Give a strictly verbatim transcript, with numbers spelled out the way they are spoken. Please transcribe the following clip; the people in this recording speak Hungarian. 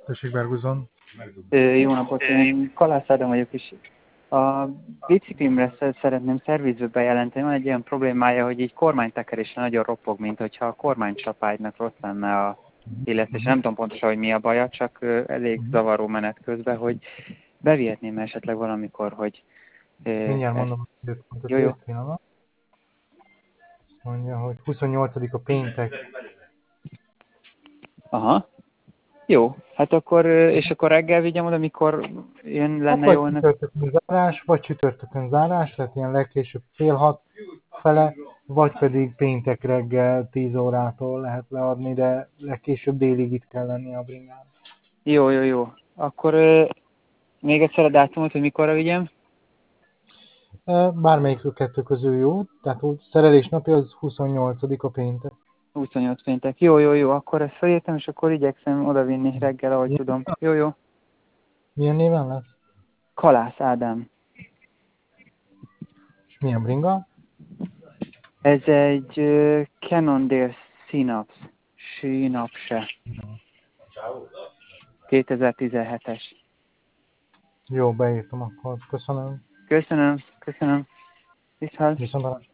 Tessék, Berguzon. Ö, Jó napot, én Kalász Ádám vagyok, és a biciklimre sze- szeretném szervizbe bejelenteni. Van egy olyan problémája, hogy így kormánytekerésre nagyon ropog, mint hogyha a kormánycsapágynak rossz lenne a illetve, és nem tudom pontosan, hogy mi a baja, csak ö, elég zavaró menet közben, hogy bevihetném esetleg valamikor, hogy ö, Mindjárt ezt... mondom a időpontot, Jó, jó. két pillanat. Azt mondja, hogy huszonnyolcadika péntek. Aha. Jó, hát akkor, ö, és akkor reggel vigyem oda, mikor jön Hát lenne vagy jó önök? csütörtökön zárás, vagy csütörtökön zárás, tehát ilyen legkésőbb fél hat fele, vagy pedig péntek reggel tíz órától lehet leadni, de legkésőbb délig itt kell lenni a bringán. Jó, jó, jó. Akkor ö, még egyszer a dátumot, hogy mikorra vigyem? Bármelyik kettő közül jó, tehát úgy szerelés napja az huszonnyolcadika péntek. huszonnyolc péntek. Jó, jó, jó, akkor ezt felírtam, és akkor igyekszem odavinni reggel, ahogy Milyen, tudom. Jó, jó. milyen néven lesz? Kalász Ádám. És milyen bringa? Ez egy uh, Cannondale Synapse. Synapse. kétezer-tizenhetes. Jó, beírtam akkor. Köszönöm. Köszönöm, köszönöm. Viszont. Viszont